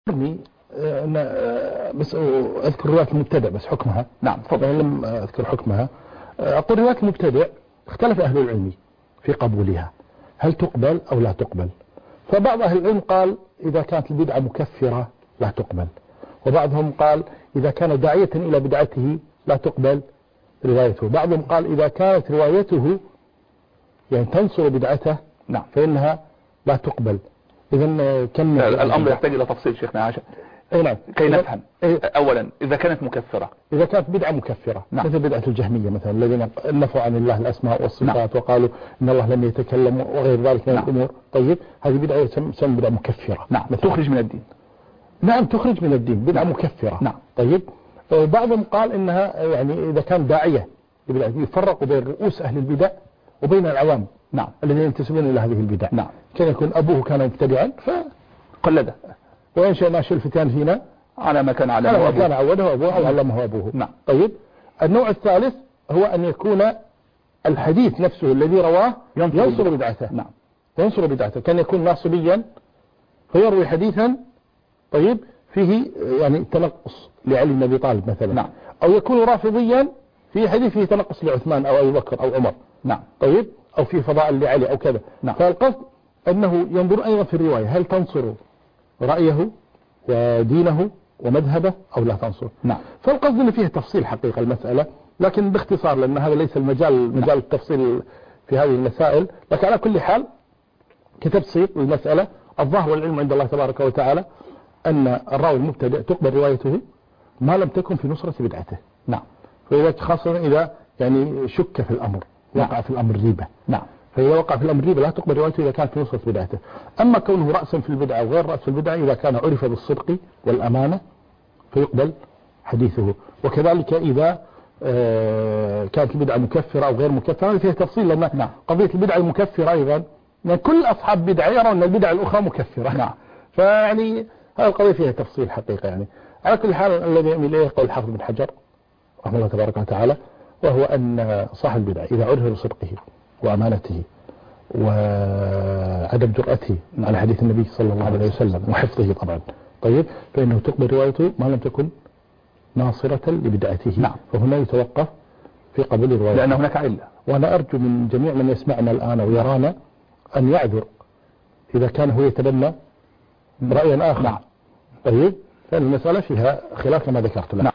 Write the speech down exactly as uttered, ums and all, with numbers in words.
أنا بس أذكر رواية المبتدع بس حكمها. نعم تفضل. لم أذكر حكمها. أقول رواية المبتدع اختلف أهل العلم في قبولها، هل تقبل أو لا تقبل؟ فبعض أهل العلم قال إذا كانت البدعة مكفرة لا تقبل، وبعضهم قال إذا كان داعية إلى بدعته لا تقبل روايته، بعضهم قال إذا كانت روايته يعني تنصر بدعته نعم فإنها لا تقبل. إذا كم الأمر يحتاج إلى تفصيل شيخنا عشان اي نعم كي نفهم. أولا إذا كانت مكفرة، إذا كانت بدعة مكفرة نعم. مثل بدعة الجهمية مثلا الذين نفوا عن الله الأسماء والصفات نعم. وقالوا إن الله لم يتكلم وغير ذلك من نعم. الأمور. طيب هذه بدعة تسمى بدعة مكفرة نعم تخرج من الدين. نعم تخرج من الدين بدعة نعم. مكفرة نعم. طيب بعضهم قال إنها يعني إذا كان داعية يفرق بين رؤوس أهل البدع وبين العوام نعم الذين ينتسبون إلى هذه البدع. نعم كان يكون أبوه كان مبتدعا فقلده، وينشأ ناشئ الفتيان فينا على ما كان علمه على ما أبوه. كان عوده أبوه أو علمه أبوه. نعم. طيب النوع الثالث هو أن يكون الحديث نفسه الذي رواه ينصر, ينصر بدعته. نعم ينصر بدعته، كان يكون ناصبيا فيروي حديثا طيب فيه يعني تنقص لعلي بن أبي طالب مثلا. نعم. أو يكون رافضيا في حديث فيه تنقص لعثمان أو أبي بكر أو عمر. نعم. طيب أو في فضائل لعلي أو كذا. نعم. فالقصد أنه ينظر أيضا في الرواية هل تنصر رأيه ودينه ومذهبه أو لا تنصر. نعم. فالقصد أن فيه تفصيل حقيقة المسألة، لكن باختصار لأن هذا ليس المجال مجال التفصيل في هذه المسائل، لكن على كل حال كتفصيل المسألة الظاهر والعلم عند الله تبارك وتعالى أن الراوي المبتدئ تقبل روايته ما لم تكن في نصرة بدعته. نعم. فإذا خاصة إذا يعني شك في الأمر وقع نعم. في الأمر ريبة. نعم. فإذا وقع في الأمر ريبة لا تقبل روايته إذا كانت في نصرة بدعته. أما كونه رأسا في البدعة وغير رأس في البدعة إذا كان عرف بالصدق والأمانة فيقبل حديثه. وكذلك إذا كانت البدعة مكفرة أو غير مكفرة فيها تفصيل، لأن نعم. قضية البدعة المكفرة أيضا يعني كل أصحاب بدعة يرون أن البدعة الأخرى مكفرة. نعم. فيعني هذه القضية فيها تفصيل حقيقة. يعني على كل حال الذي يميل إليه قول الحافظ بن حجر رحمه الله تبارك وتعالى، وهو أن صاحب البدعة إذا عرف بصدقه وأمانته وعدم جرأته على حديث النبي صلى الله عليه وسلم وحفظه طبعا طيب فإنه تقبل روايته ما لم تكن ناصرة لبدعته. نعم. فهنا يتوقف في قبول الرواية لأن هناك علة. وأنا أرجو من جميع من يسمعنا الآن ويرانا أن يعذر إذا كان هو يتبنى رأيا آخر. نعم. طيب فالمسألة فيها خلاف كما ذكرت لك. نعم.